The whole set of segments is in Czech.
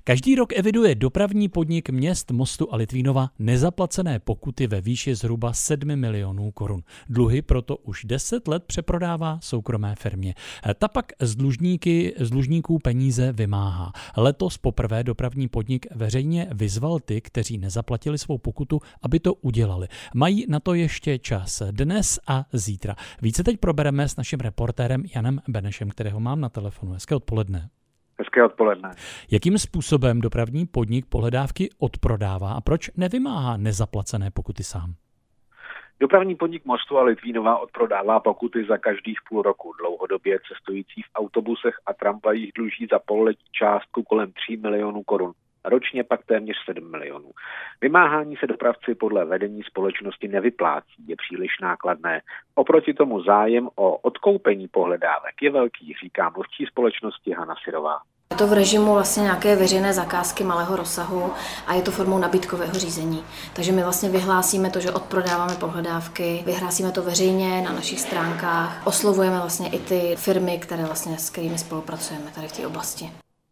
Každý rok eviduje dopravní podnik měst Mostu a Litvínova nezaplacené pokuty ve výši zhruba 7 milionů korun. Dluhy proto už 10 let přeprodává soukromé firmě. Ta pak z dlužníků peníze vymáhá. Letos poprvé dopravní podnik veřejně vyzval ty, kteří nezaplatili svou pokutu, aby to udělali. Mají na to ještě čas dnes a zítra. Více teď probereme s naším reportérem Janem Benešem, kterého mám na telefonu. Hezké odpoledne. Hezké odpoledne. Jakým způsobem dopravní podnik pohledávky odprodává a proč nevymáhá nezaplacené pokuty sám? Dopravní podnik Mostu a Litvínova odprodává pokuty za každých půl roku. Dlouhodobě cestující v autobusech a tramvajích dluží za pololetí částku kolem 3 milionů korun. Ročně pak téměř 7 milionů. Vymáhání se dopravci podle vedení společnosti nevyplácí, je příliš nákladné. Oproti tomu zájem o odkoupení pohledávek je velký, říká mluvčí společnosti Hana Syrová. Je to v režimu vlastně nějaké veřejné zakázky malého rozsahu a je to formou nabídkového řízení. Takže my vlastně vyhlásíme to, že odprodáváme pohledávky, vyhlásíme to veřejně na našich stránkách, oslovujeme vlastně i ty firmy, s kterými spolupracujeme tady v té oblasti.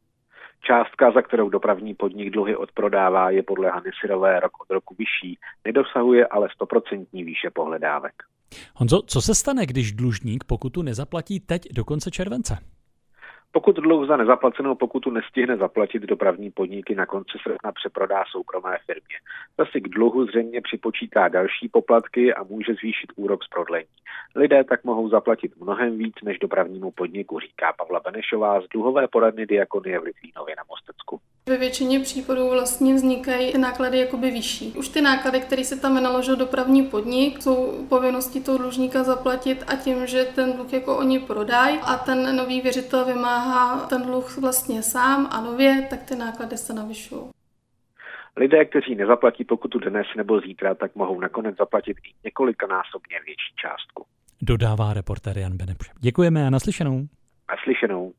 Částka, za kterou dopravní podnik dluhy odprodává, je podle Hany Syrové rok od roku vyšší, nedosahuje ale 100% výše pohledávek. Honzo, co se stane, když dlužník pokutu nezaplatí teď do konce července? Pokud dluh za nezaplacenou pokutu nestihne zaplatit, dopravní podniky na konci srpna přeprodá soukromé firmě. Zase k dluhu zřejmě připočítá další poplatky a může zvýšit úrok z prodlení. Lidé tak mohou zaplatit mnohem víc než dopravnímu podniku, říká Pavla Benešová z dluhové poradny Diakonie v Litvínově na Mostecku. Ve většině případů vlastně vznikají náklady jakoby vyšší. Už ty náklady, které se tam vynaložil dopravní podnik, jsou povinností toho dlužníka zaplatit a tím, že ten dluh jako oni prodají a ten nový věřitel vymáhá ten dluh vlastně sám a nově, tak ty náklady se navyšují. Lidé, kteří nezaplatí pokutu dnes nebo zítra, tak mohou nakonec zaplatit i několikanásobně větší částku. Dodává reportér Jan Beneš. Děkujeme a naslyšenou. Naslyšenou.